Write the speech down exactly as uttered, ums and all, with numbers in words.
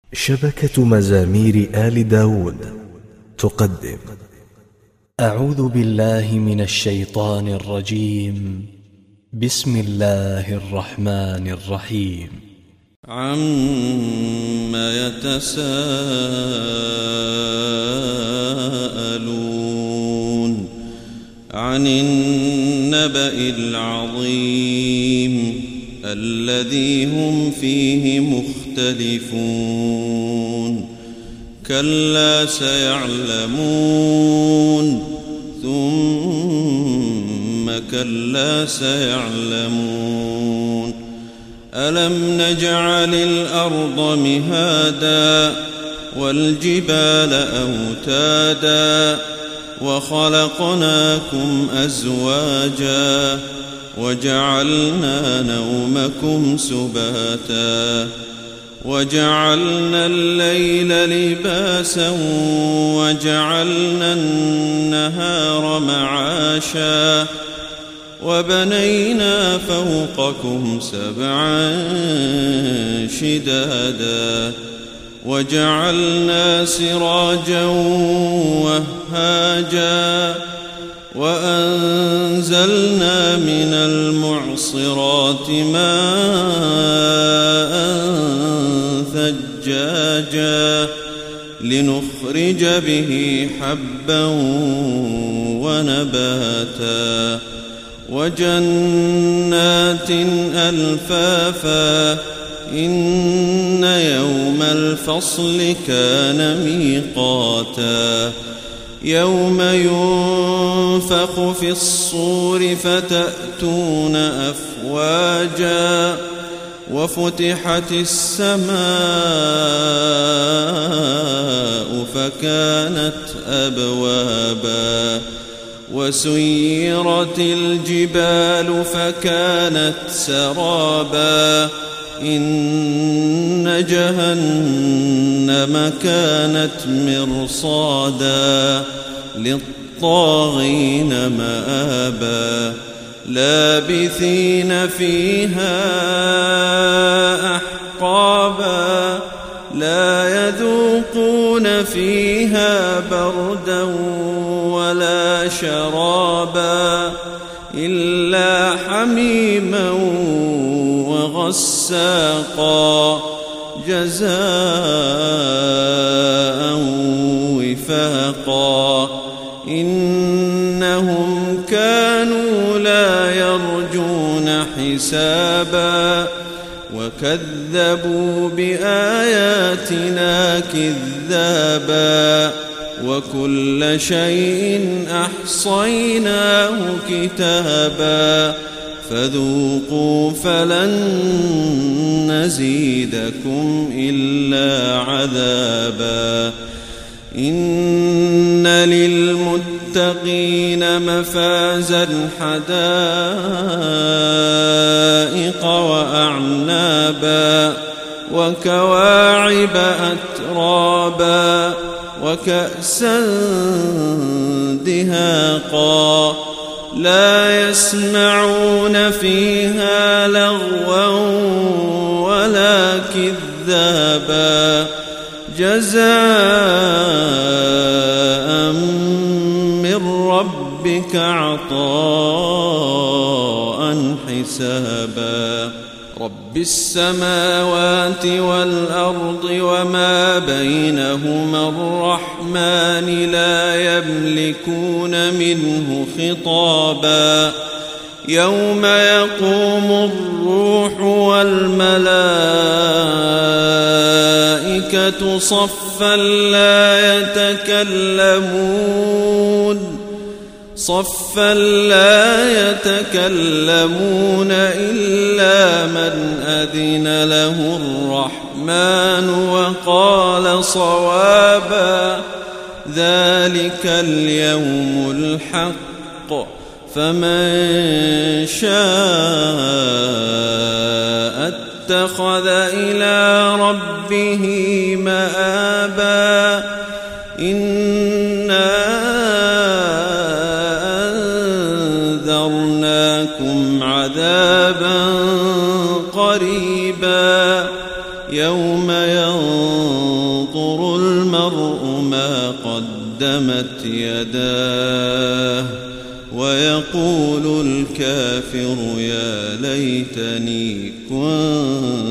شبكة مزامير آل داود تقدم. أعوذ بالله من الشيطان الرجيم. بسم الله الرحمن الرحيم. عما يتساءلون عن النبأ العظيم الذي هم فيه مختلفون كلا سيعلمون ثم كلا سيعلمون ألم نجعل الأرض مهادا والجبال أوتادا وخلقناكم أزواجا وجعلنا نومكم سباتا وجعلنا الليل لباسا وجعلنا النهار معاشا وبنينا فوقكم سبعا شدادا وجعلنا سراجا وهاجا وأنزلنا من المعصرات ماء ثجاجا لنخرج به حبا ونباتا وجنات ألفافا إن يوم الفصل كان ميقاتا يوم ينفخ في الصور فتأتون أفواجا وفتحت السماء فكانت أبوابا وسيرت الجبال فكانت سرابا إن جهنم كانت مرصادا للطاغين مآبا لابثين فيها أحقابا لا يذوقون فيها بردا ولا شرابا إلا حميما وغساقا جزاء وفاقا إنهم كانوا لا يرجون حسابا وكذبوا بآياتنا كذابا وكل شيء أحصيناه كتابا فذوقوا فلن نزيدكم إلا عذابا إن للمتقين مفازا حدائق وأعنابا وكواعب أترابا وكأسا دهاقا لا يسمعون فيها لغوا ولا كذابا جزاء من ربك عطاء حسابا رب السماوات والأرض وما بينهما الرحمن لا يملكون منه خطابا يوم يقوم الروح والملائكة صفا لا يتكلمون صفا لا يتكلمون إلا من أذن له الرحمن وقال صوابا ذلك اليوم الحق فمن شاء اتخذ إلى ربه مآبا إنا أنذرناكم عذابا قريبا يوم ينظر قدمت يداه ويقول الكافر يا ليتني كنت